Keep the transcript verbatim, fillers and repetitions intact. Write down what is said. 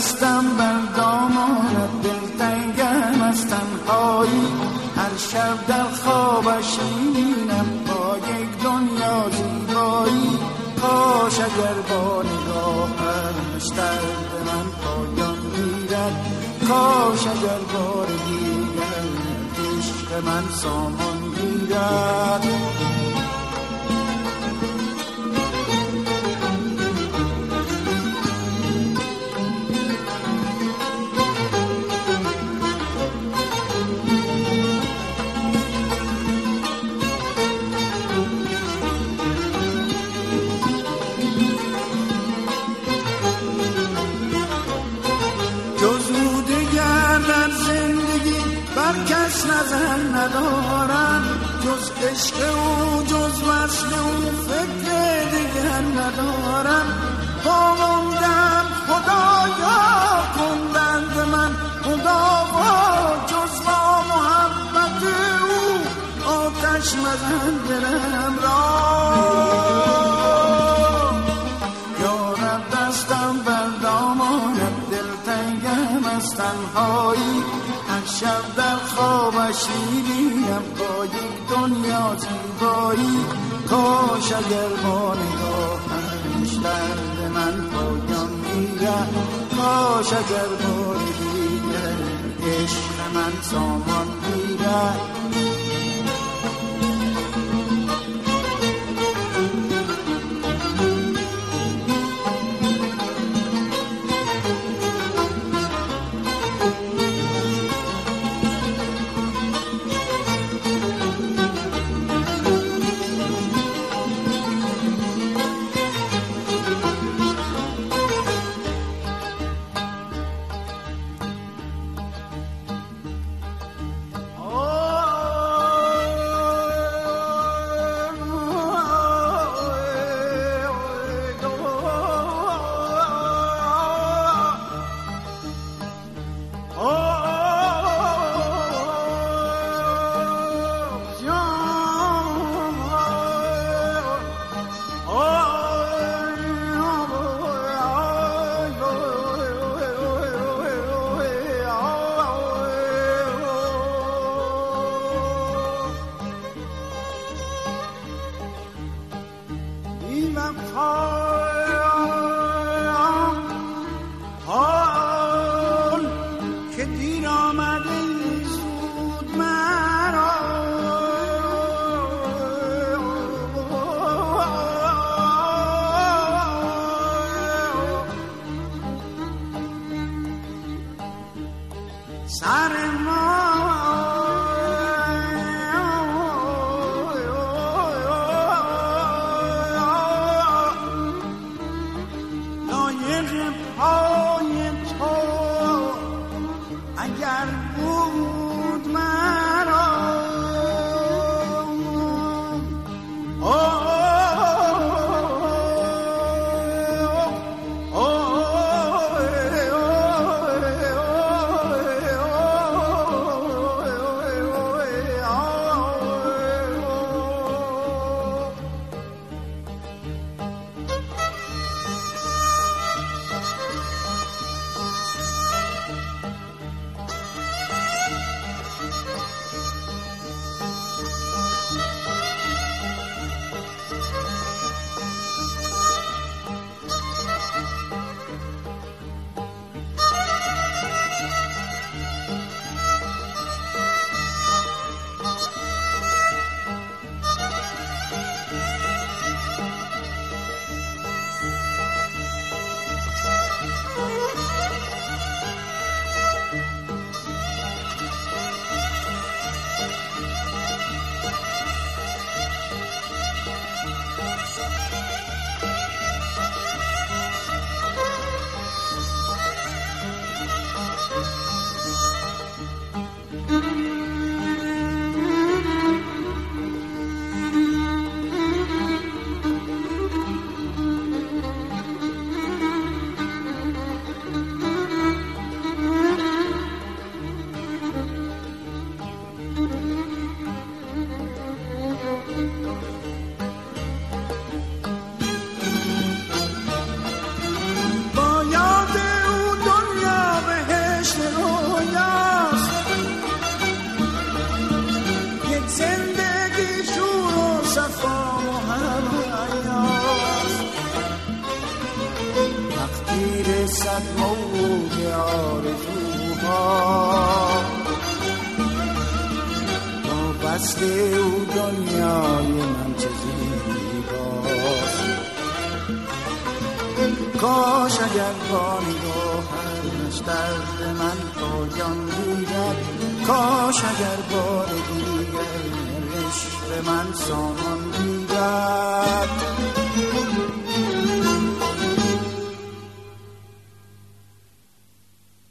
دستم بر دامانت، دلتنگم از تنهایی، هر شب در خوابش میبینم با یک دنیا زیبایی. کاش اگر با نگاهش درد من پایان گیرد، کاش اگر بار دیگر عشق من سامان گیرد. کس نظر ندارم جز عشق او، جز وصل او فکر دیگر ندارم. با موندم خدایا کن درد من خدایا، جز با محبت او آتش مزن دلم را. یارب دستم بر دامانت، دلتنگم از تنهایی، هر شب در خوابش میبینم با یک دنیا زیبایی. کاش اگر با نگاهش درد من پایان گیرد، کاش اگر بار دیگر عشق من سامان گیرد. پا با بسته او دنیای من چه زیباست. کاش اگر با نگاهش درد من پایان گیرد، کاش اگر بار دیگر عشق من سامان گیرد.